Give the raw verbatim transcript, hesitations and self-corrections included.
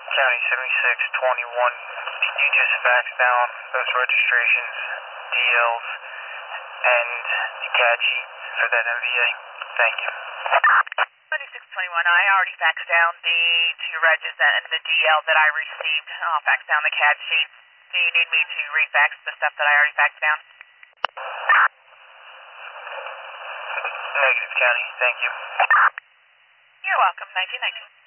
County seventy-six twenty-one. Can you just fax down those registrations, D Ls, and the C A D sheet for that M V A? Thank you. seventy-six twenty-one, I already faxed down the two regis and the D L that I received. I'll fax down the C A D sheet. Do you need me to refax the stuff that I already faxed down? Negative, County. Thank you. You're welcome. nineteen nineteen.